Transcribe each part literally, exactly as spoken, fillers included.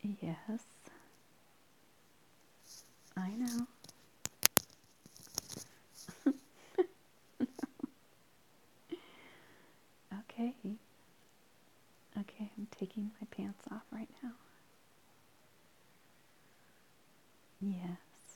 Yes, I know. Okay. Okay, I'm taking my pants off right now. Yes.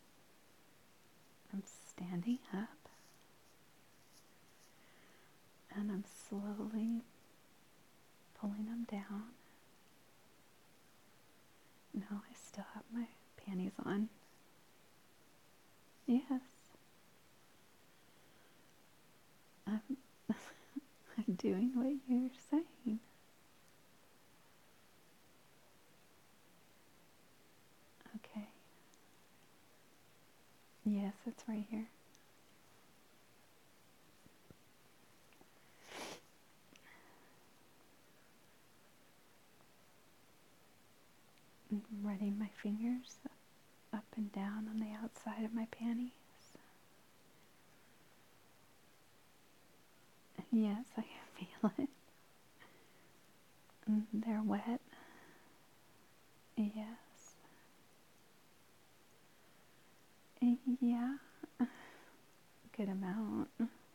I'm standing up and I'm slowly pulling them down. No, I still have my panties on. Yes. I'm, I'm doing what you're saying. Okay. Yes, it's right here. I'm running my fingers up and down on the outside of my panties. Yes, I can feel it. Mm, they're wet. Yes. Yeah. Good amount.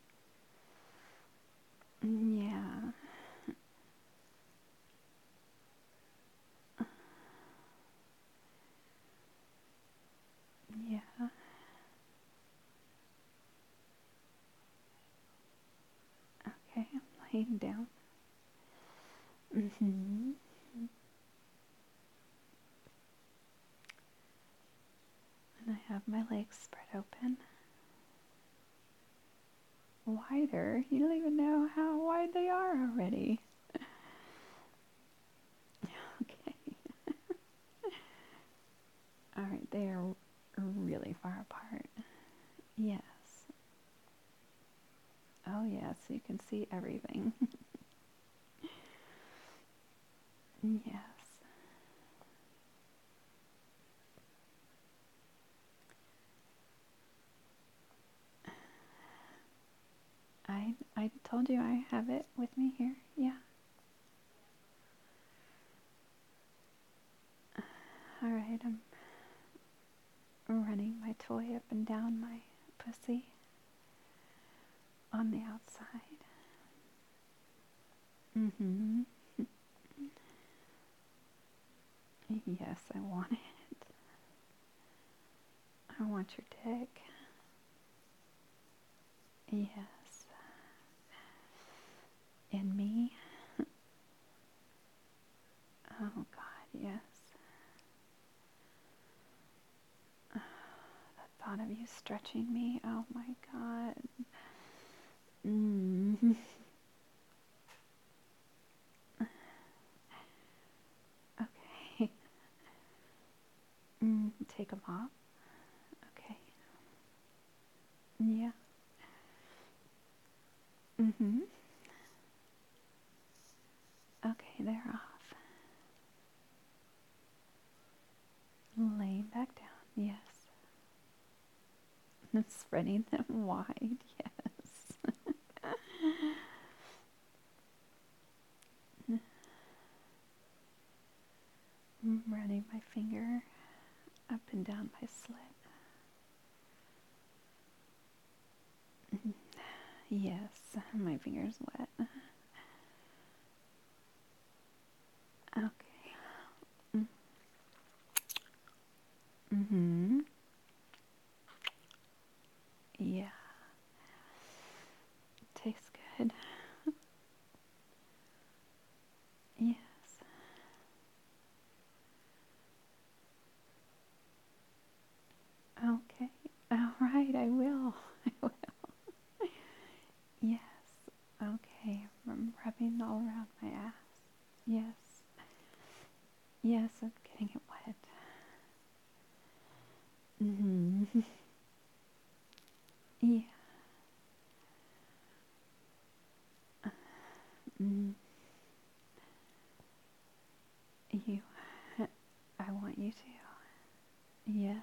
Yeah. Yeah. Okay, I'm laying down. Mm-hmm. And I have my legs spread open. Wider? You don't even know how wide they are already. Okay. Alright, they are really far apart. Yes. Oh, yes, you can see everything. Yes. I I told you I have it with me here. Yeah. Alright, I'm running my toy up and down my pussy on the outside. Mm-hmm. Yes, I want it. I want your dick. Yes. In me. Oh, God, yes. The thought of you stretching me, oh my God. Mm. Okay. Mm, take them off. Okay. Yeah. Mm-hmm. Okay, they're off. Laying back down. Yes. And spreading them wide. Yes. Running my finger up and down my slit. Yes, my finger's wet. Okay. Mm-hmm. Yeah. Tastes good. Yes. Okay. All right, I will. I will. Yes. Okay. I'm rubbing all around my ass. Yes. Yes, I'm getting it wet. Mm-hmm. Yeah. Mm. You. I want you to. Yes.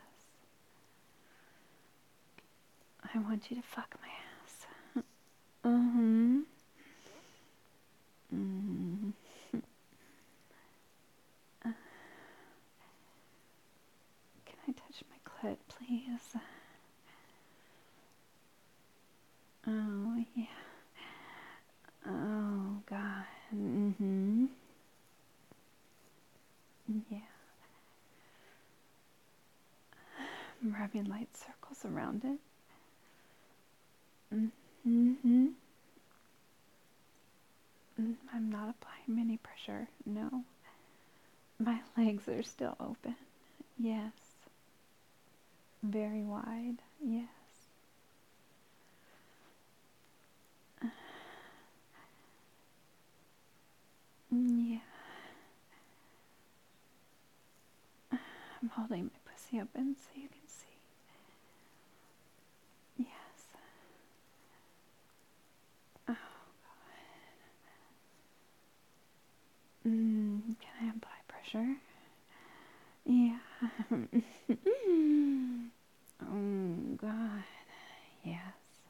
I want you to fuck my ass. Mm-hmm. Mm-hmm. rubbing light circles around it. Mm-hmm. I'm not applying any pressure, no. My legs are still open. Yes. Very wide. Yes. Yeah. I'm holding my pussy open so you can see. Yes. Oh, God. Mm, can I apply pressure? Yeah. Oh, God. Yes.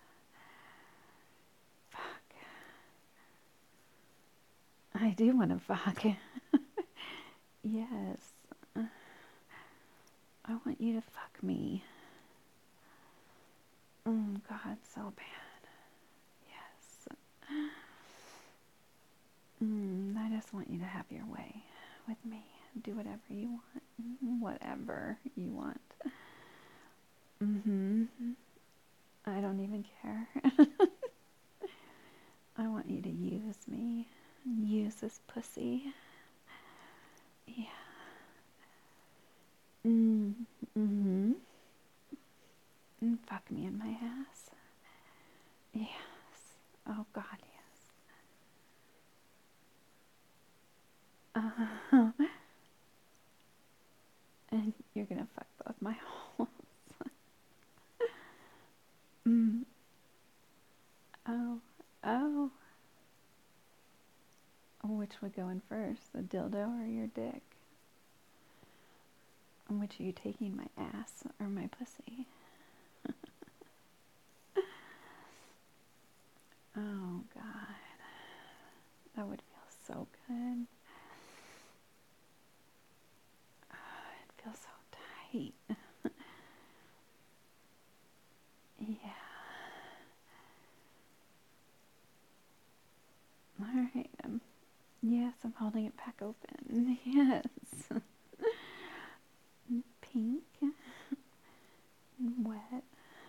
Fuck. I do want to fuck. Yes. I want you to fuck me. Oh, God, so bad. Yes. Mm, I just want you to have your way with me. Do whatever you want. Whatever you want. Mm-hmm. I don't even care. I want you to use me. Use this pussy. Yeah. Mm, mm-hmm. And fuck me in my ass. Yes. Oh, God, yes. Uh-huh. And you're gonna fuck both my holes. Mm. Oh. Oh. Which would go in first, the dildo or your dick? And which are you taking, my ass or my pussy? Oh, God. That would feel so good. Oh, it feels so tight. Yeah. All right. Um, yes, I'm holding it back open. Yes. Pink. Wet.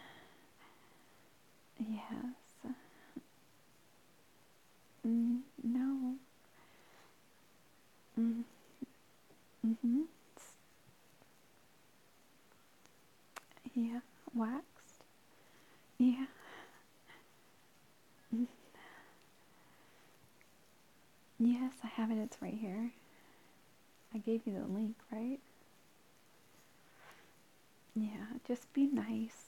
Yes. Mm, no. Mm, mm-hmm. Yeah. Waxed. Yeah. Mm. Yes, I have it. It's right here. I gave you the link, right? Yeah, just be nice.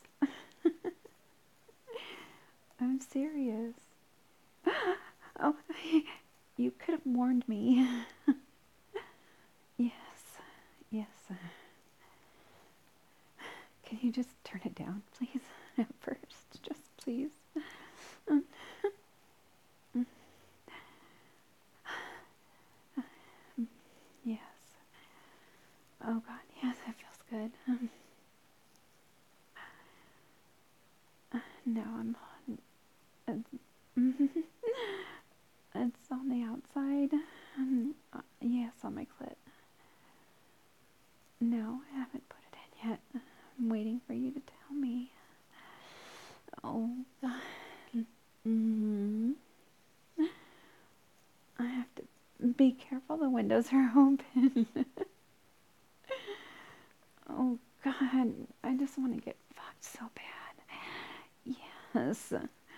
I'm serious. Oh, you could have warned me. Yes, yes. Can you just turn it down, please? At first, just please. Yes. Oh, God, yes, it feels good. No, I'm on. It's, it's on the outside. Um, uh, yes, on my clit. No, I haven't put it in yet. I'm waiting for you to tell me. Oh, God. Mm-hmm. I have to be careful. The windows are open. Oh, God. I just want to get fucked so bad. Yes.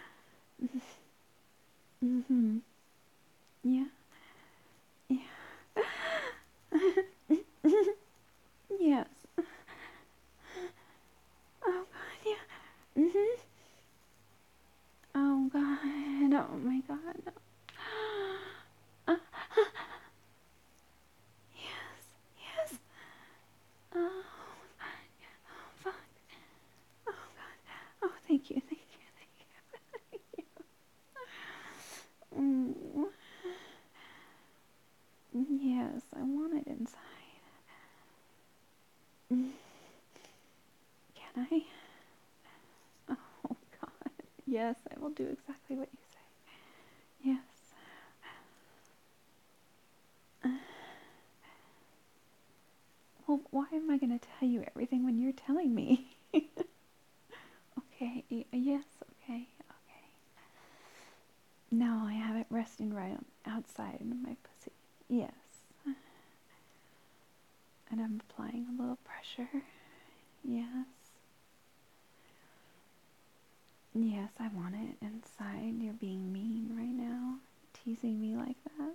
Mm-hmm. Yeah. Yeah. Yes. Oh, God. Yeah. Mm-hmm. Oh, God. Oh, my God. No. Uh, yes. Yes. Oh, fuck. Oh, God. Oh, thank you. Thank you. Thank you. Mm. Yes, I want it inside. Mm. Can I? Oh, God. Yes, I will do exactly what you say. Yes. Uh, well, why am I going to tell you everything when you're telling me? Y- yes, okay, okay. No, I have it resting right on outside of my pussy. Yes. And I'm applying a little pressure. Yes. Yes, I want it inside. You're being mean right now. Teasing me like that.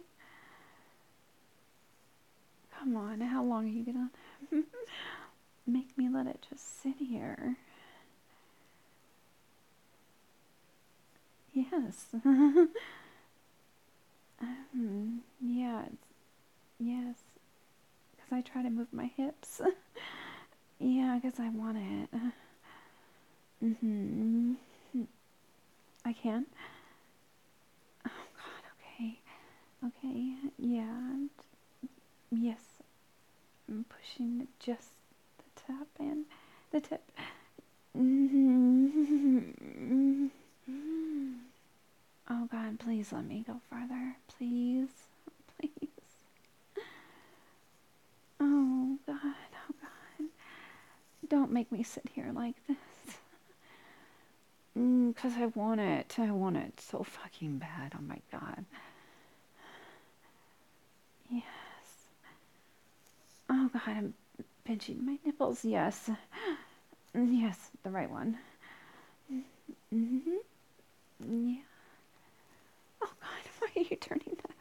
Come on, how long are you gonna make me let it just sit here? Yes. um, yeah, it's, yes. Because I try to move my hips. Yeah, because I want it. Mm-hmm. I can? Oh, God, okay. Okay, yeah. Yes. I'm pushing just the tip in. The tip. Mm-hmm. Oh, God, please let me go farther. Please. Please. Oh, God. Oh, God. Don't make me sit here like this. Because mm, I want it. I want it so fucking bad. Oh, my God. Yes. Oh, God, I'm pinching my nipples. Yes. Yes, the right one. Mm-hmm. Yeah. Oh, God, why are you turning that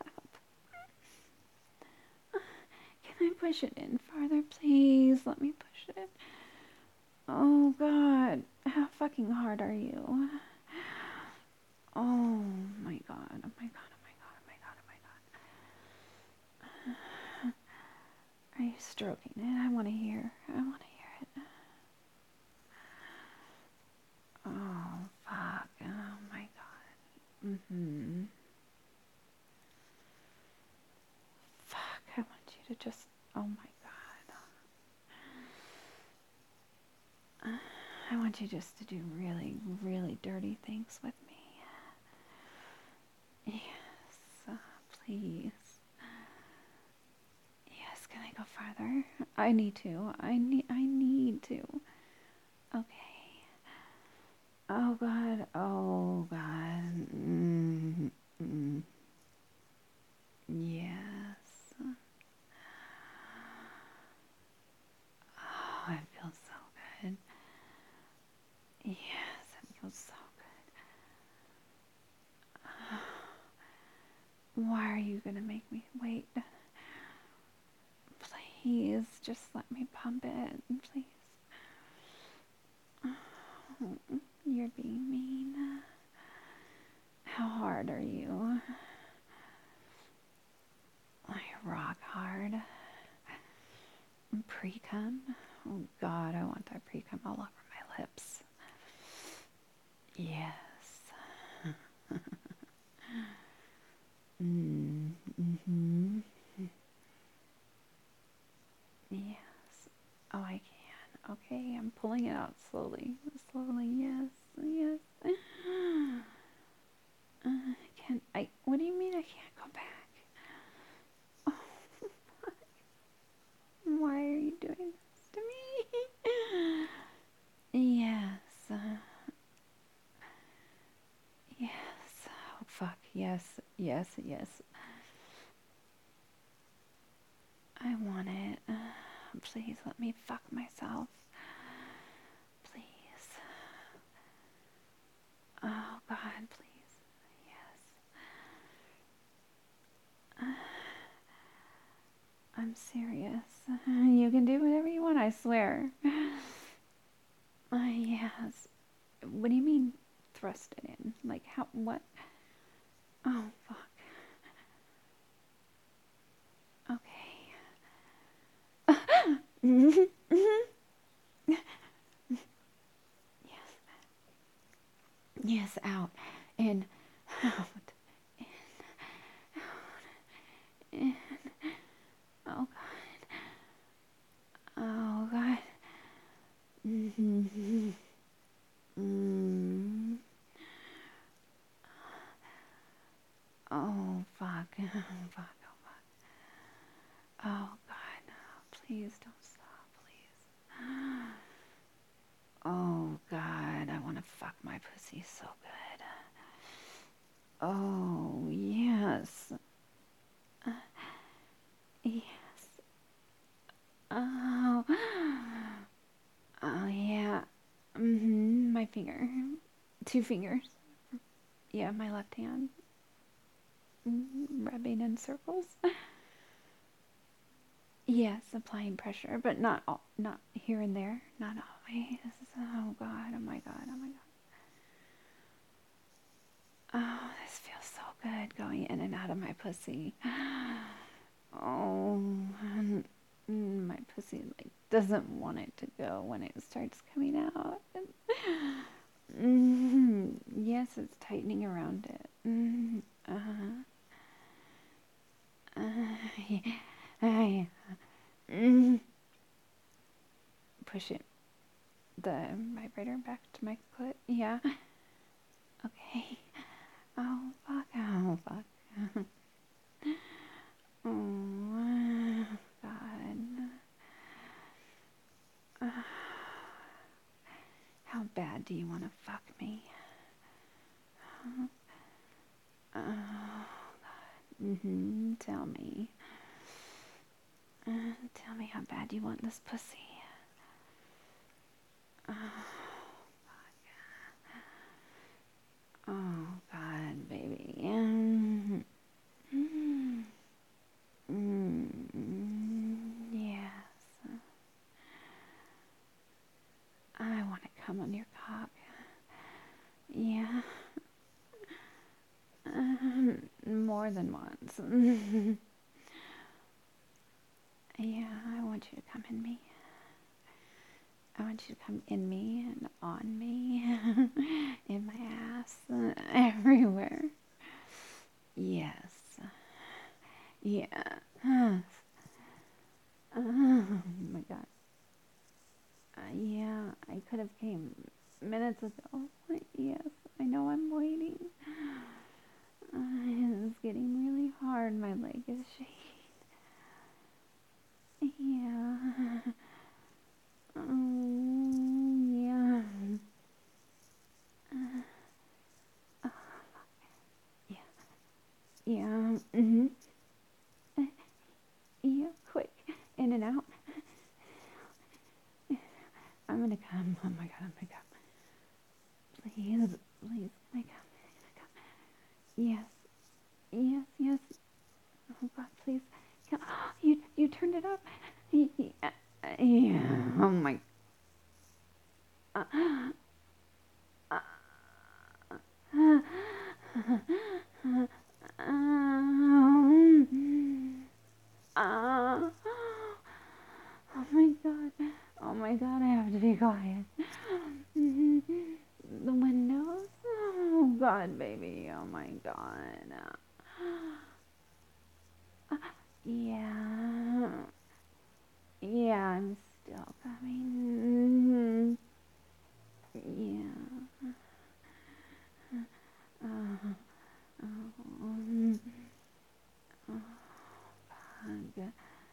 up? Can I push it in farther, please? Let me push it in. Oh, God. How fucking hard are you? Oh, my God. Oh, my God. Oh, my God. Oh, my God. Oh, my God. Are you stroking it? I want to hear. I want to hear it. Oh, fuck. Oh, my God. Mm-hmm. Fuck. I want you to just... Oh, my God. I want you just to do really, really dirty things with me. Yes. Uh, please. Yes, can I go farther? I need to. I need I need to. Okay. Oh, God. Oh, God. Mm-hmm. Yes. Oh, it feels so good. Yes, it feels so good. Why are you going to make me wait? Please, just let me pump it. Please. Oh, you're being mean. How hard are you? Like rock hard. Pre-cum? Oh, God, I want that pre-cum all over my lips. Yes. mm, mm-hmm. Yes. Oh, I can. Okay, I'm pulling it out slowly. Slowly, yes. Yes. Uh, can I... What do you mean I can't go back? Oh, why are you doing this to me? Yes. Uh, yes. Oh, fuck. Yes. Yes. Yes. I want it. Uh, please let me fuck myself. Please. Oh, God, please. Yes. Uh, I'm serious. You can do whatever you want, I swear. Uh, yes. What do you mean thrust it in? Like, how, what? Oh, fuck. Okay. Yes. Yes, out. In. Out. In. Out. In. Oh, God. Oh, God. Mm-hmm. Mm. Oh, fuck. Oh, fuck. Oh, fuck. Oh, God. No. Please don't stop, please. Oh, God. I want to fuck my be so good. Oh, yes. Uh, yes. Oh. Oh, yeah. Mm-hmm. My finger. Two fingers. Yeah, my left hand. Mm-hmm. Rubbing in circles. Yes, applying pressure, but not all, not here and there. Not always. Oh, God. Oh, my God. Oh, my God. Oh, this feels so good going in and out of my pussy. Oh, my pussy like doesn't want it to go when it starts coming out. Mm-hmm. Yes, it's tightening around it. Mm-hmm. Uh-huh. Uh, yeah. Mm-hmm. Push it, the vibrator back to my clit. Yeah. Okay. Oh, fuck. Oh, fuck. Oh, God. Uh, how bad do you want to fuck me? Oh, God. Mm-hmm. Tell me. Uh, tell me how bad you want this pussy. Oh, fuck. Oh, God, baby. Mm-hmm. Mm-hmm. Yes. I want to come on your cock. Yeah. Um, more than once. Yeah, I want you to come in me. I want you to come in me and on me, in my ass, uh, everywhere. Yes. Yeah. Oh my God. Uh, yeah, I could have came minutes ago. Yes, I know I'm waiting. Uh, it's getting really hard. My leg is shaking. Yeah. Um, yeah. Uh, uh, yeah. Yeah. Mm-hmm. Uh, yeah. Quick. In and out. I'm gonna come. Oh my God. I'm gonna come. Please. Please. Can I come? Can I come? Yes. Yes. Yes. Oh God. Please. Come. You. You turned it up. Yeah. Yeah. Oh my. Uh, uh, uh, um, uh, oh my God. Oh my God, I have to be quiet. The windows? Oh God, baby. Oh my God. Uh, yeah. Yeah, I'm still coming. Yeah. Uh, oh, oh, God.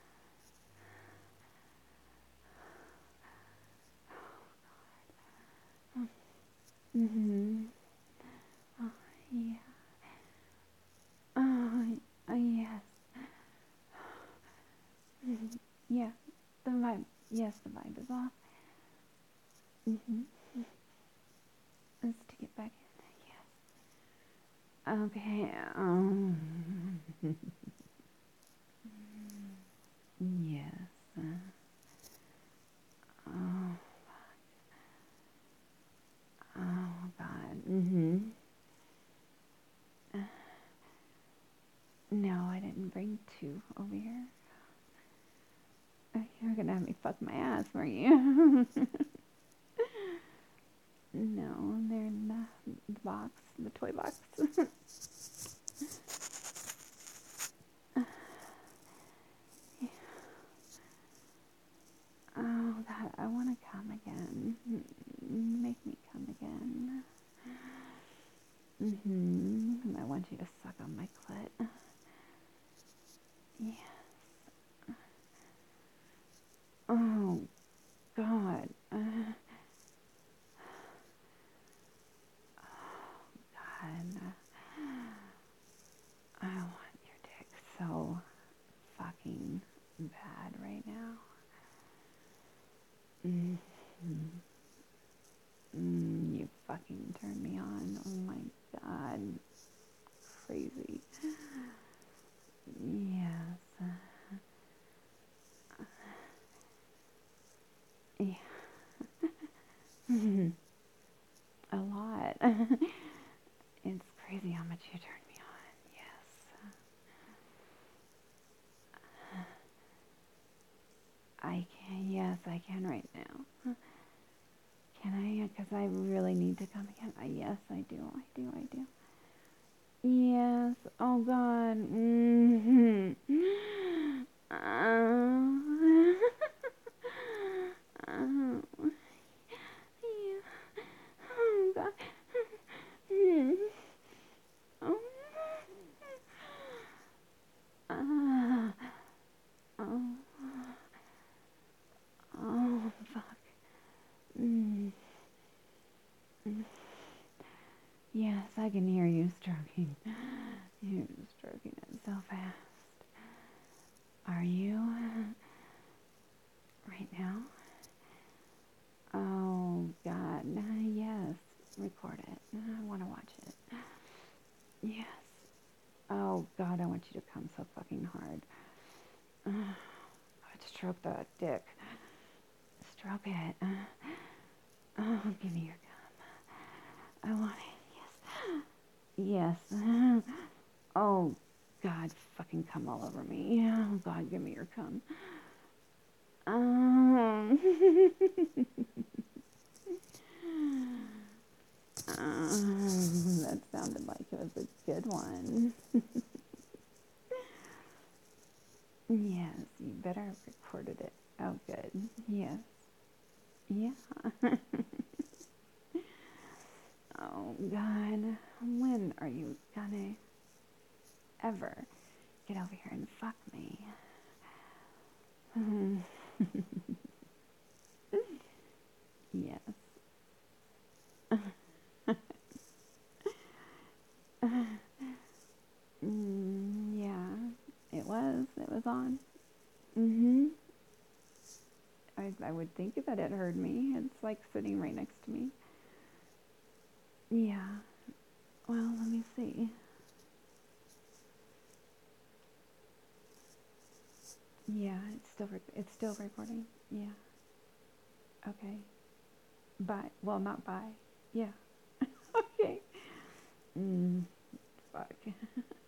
Mm-hmm. Oh, yeah. Oh, uh, yes. Mhm. Yeah. The vibe. Yes, the vibe is off. Mm-hmm. Let's take it back in. Yes. Okay. Um. Yes. Uh, oh. Oh God. Mm-hmm. Uh, no, I didn't bring two over here. Uh, you were gonna have me fuck my ass, weren't you? No, they're in the, the box, the toy box. Oh God, I want to come again. Make me come again. Mm-hmm. I want you to suck on my clit. Yes. Oh God. Uh, fucking bad right now. Mm-hmm. Mm, you fucking turned me on. Oh my god. Crazy. Yes. Yeah. A lot. It's crazy how much you turned me on. Yes. I can. Yes, I can right now. Can I? Because I really need to come again. I, yes, I do. I do. I do. Yes. Oh God. Mm-hmm. Oh. Oh. Yeah. Oh God. Mm. Oh. Ah. Oh. Oh. Fuck. Mm. Mm. Yes, I can hear you stroking. You're stroking it so fast. Are you? Right now? Oh, God. Yes. Record it. I want to watch it. Yes. Oh, God, I want you to come so fucking hard. Uh, I'd stroke that dick. Stroke it. Uh, oh, give me your cum. I want it. Yes. Yes. Oh, God, fucking come all over me. Oh, God, give me your cum. Um, um, that sounded like it was a good one. Yes, you better have recorded it. Oh, good. Yes. Yeah. Oh, God. When are you gonna ever get over here and fuck me? Yes. Mm, yeah, it was. It was on. Mm-hmm. I, I would think that it heard me. It's like sitting right next to me. Yeah. Well, let me see. Yeah, it's still rec- it's still recording. Yeah. Okay. Bye. Well, not bye. Yeah. Okay. Mm, fuck.